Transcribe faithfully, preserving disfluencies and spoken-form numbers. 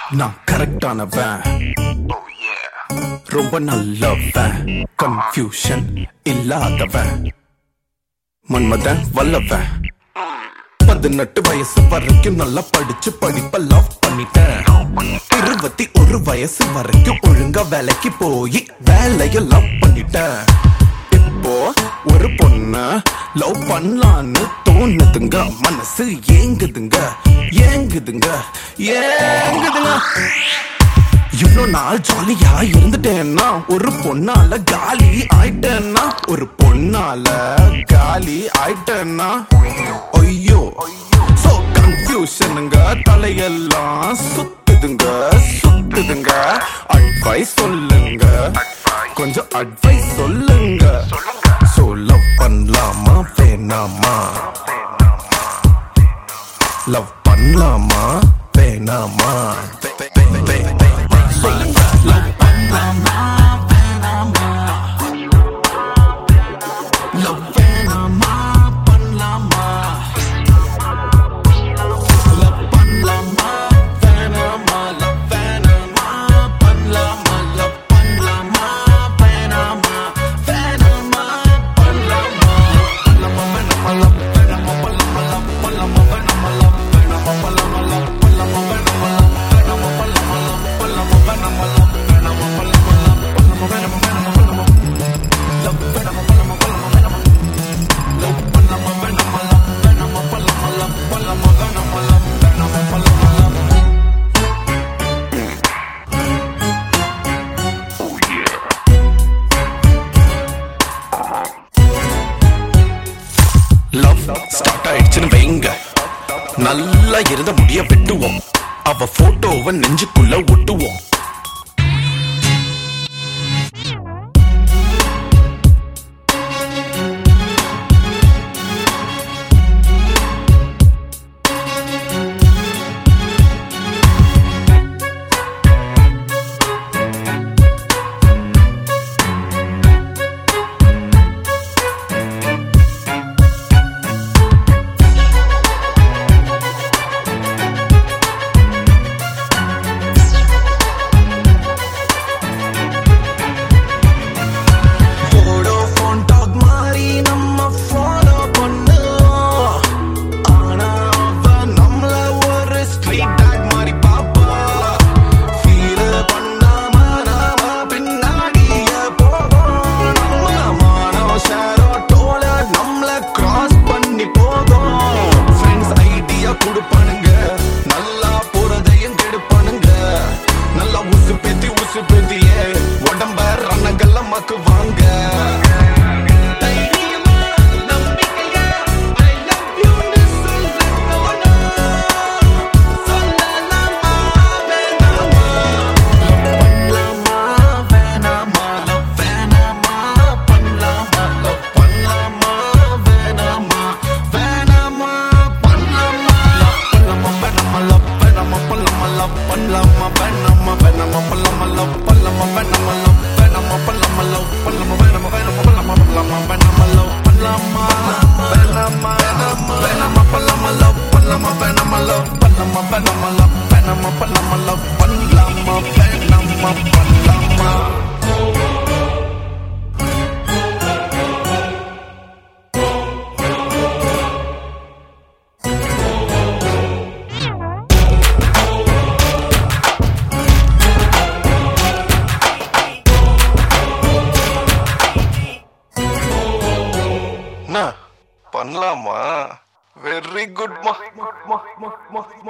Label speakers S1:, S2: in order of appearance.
S1: நான் கரெக்டானவன், ரொம்ப நல்லவன், கன்ஃபியூஷன் இல்லாதவன், மன்மதன் வல்லவன். பதினெட்டு வயசு வரைக்கும் நல்லா படிச்சு படிப்ப லவ் பண்ணிட்டேன். இருபத்தி ஒரு வயசு வரைக்கும் ஒழுங்கா வேலைக்கு போய் வேலைய லவ் பண்ணிட்டேன். இப்போ ஒரு பொண்ண லவ் பண்ணலான்னு தோணுதுங்க, மனசு ஏங்குதுங்க ஏங்குதுங்க ஏங்குதுங்க. இவ்வளோ நாள் ஜாலியா இருந்துட்டேன்னா ஒரு பொண்ணால காலி ஆயிட்டேன்னா ஒரு பொண்ணால காலி ஆயிட்டேன்னா ஐயோ சோ கன்ஃபியூஷனுங்க, தலையெல்லாம் சுத்துதுங்க சுத்துதுங்க. அட்வைஸ் சொல்லுங்க, கொஞ்சம் அட்வைஸ் சொல்லுங்க. சோ லவ் பண்ணலாமா வேணாமா, லவ் பண்ணலாமா வேணாமா சொல்லுங்க. லவ் பண்ணலாமா வேணாமா, லவ் வேணாமா பண்ணலாமா, லவ் பண்ணலாமா வேணாமா, லவ் வேணாமா பண்ணலாமா, லவ் பண்ணலாமா வேணாமா வேணாமா பண்ணலாமா, பண்ணலாமா வேணாமா, லவ் வேணாமா பண்ணலாமா, லவ் பண்ணலாமா வேணாமா, லவ் வேணாமா பண்ணலாமா, லவ் பண்ணலாமா வேணாமா, லவ் வேணாமா லவ் ஸ்டார்ட் ஆயிடுச்சுன்னு வைங்க, நல்லா இருந்த முடிய வெட்டுவோம், அவ போட்டோவை நெஞ்சுக்குள்ள ஒட்டுவோம். பண்ணலாமா? வெரி குட் மா.